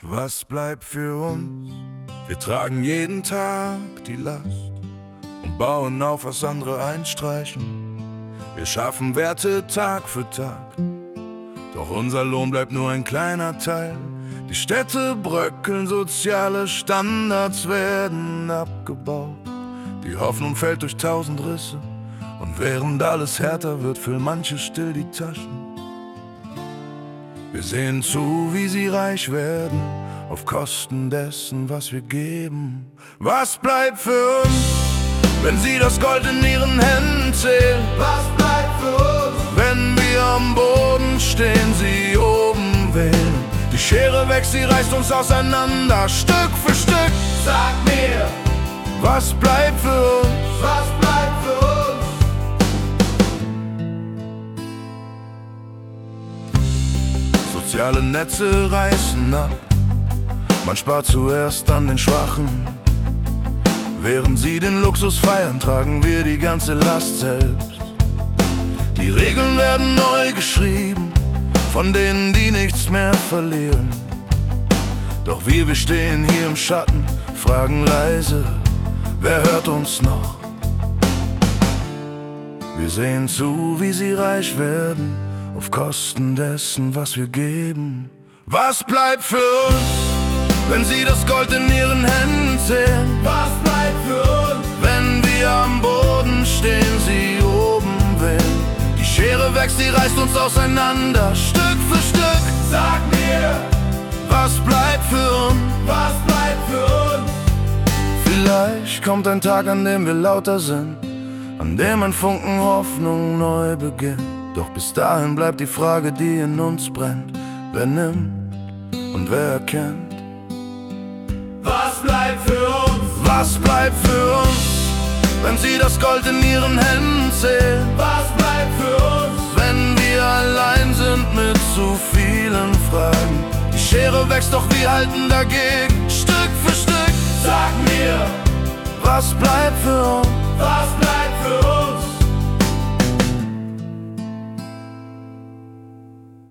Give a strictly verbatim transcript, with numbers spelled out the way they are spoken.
Was bleibt für uns? Wir tragen jeden Tag die Last und bauen auf, was andere einstreichen. Wir schaffen Werte Tag für Tag, doch unser Lohn bleibt nur ein kleiner Teil. Die Städte bröckeln, soziale Standards werden abgebaut. Die Hoffnung fällt durch tausend Risse, und während alles härter wird, füllen manche still die Taschen. Wir sehen zu, wie sie reich werden, auf Kosten dessen, was wir geben. Was bleibt für uns, wenn sie das Gold in ihren Händen zählen? Was bleibt für uns, wenn wir am Boden stehen, sie oben wählen? Die Schere wächst, sie reißt uns auseinander, Stück für Stück. Sag mir, was bleibt für uns? Was bleibt für uns? Soziale Netze reißen ab, man spart zuerst an den Schwachen. Während sie den Luxus feiern, tragen wir die ganze Last selbst. Die Regeln werden neu geschrieben, von denen, die nichts mehr verlieren. Doch wir, wir stehen hier im Schatten, fragen leise, wer hört uns noch? Wir sehen zu, wie sie reich werden, auf Kosten dessen, was wir geben. Was bleibt für uns, wenn sie das Gold in ihren Händen zählen? Was bleibt für uns, wenn wir am Boden stehen, sie oben wählen? Die Schere wächst, sie reißt uns auseinander, Stück für Stück. Sag mir, was bleibt für uns? Was bleibt für uns? Vielleicht kommt ein Tag, an dem wir lauter sind, an dem ein Funken Hoffnung neu beginnt. Doch bis dahin bleibt die Frage, die in uns brennt: Wer nimmt und wer erkennt? Was bleibt für uns? Was bleibt für uns, wenn sie das Gold in ihren Händen zählen? Was bleibt für uns, wenn wir allein sind mit zu vielen Fragen? Die Schere wächst, doch wir halten dagegen, Stück für Stück. Sag mir, was bleibt für uns? Was bleibt für uns?